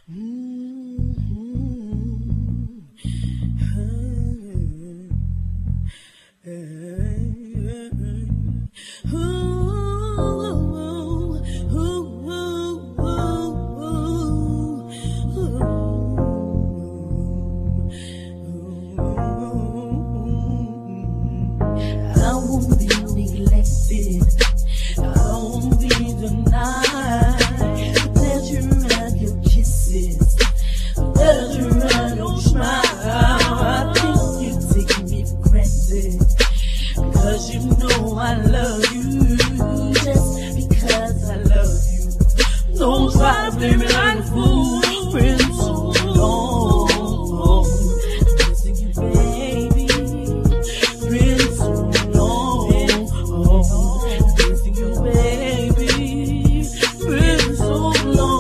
won't be neglected. I won't be denied. The pleasure of your kisses, the pleasure of your smile. I think you take me for granted, because you know I love you. Just because I love you. Don't try to play me like a fool. Been so long, missing you, baby. Been so long, missing you, baby. Been so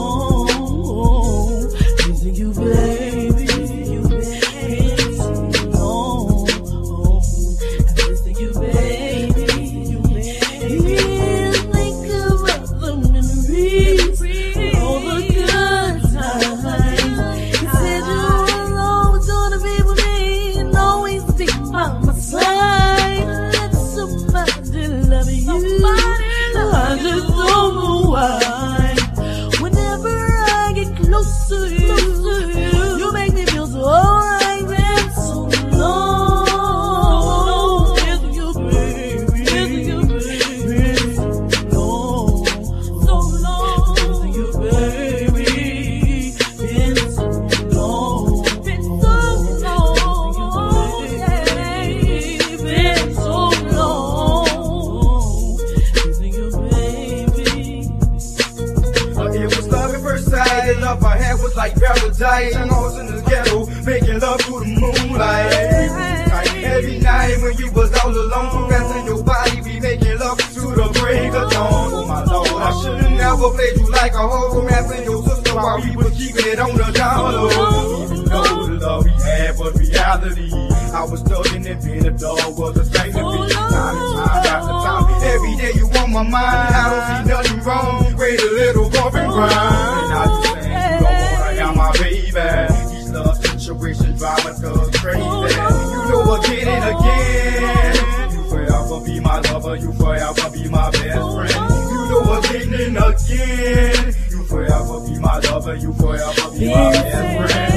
long, missing you, baby. Been so long, missing you, baby. Think of other memories, all the good times. You said you were always gonna be with me and always be by my side. Let somebody love you. I just don't know why. Whenever I get close to you, you make me feel so alright. Been so long, missing you, baby. Missing you, baby. So long, missing you, baby. Been so long, been so long, yeah. Been so long, missing you, baby. It was love at first sight. The love I had was like paradise. And I was in the ghetto, making love through the moonlight. Every night when you was all alone, caressing your body, be making love to the break of dawn. Oh my Lord, I should've never played you like a hoe, romancing your sister while we was keeping it on the down low. Even though the love we had was reality, I was stuck in it, being a dog was a thing to be. Time and time after time, every day you on my mind. I don't see nothing wrong, wait a little bump and grind. And I just saying you don't wanna have my baby. These love situations driving us crazy. You know again and again, you forever be my lover, you forever be my best friend. You know again and again, you forever be my lover, you forever be my best friend.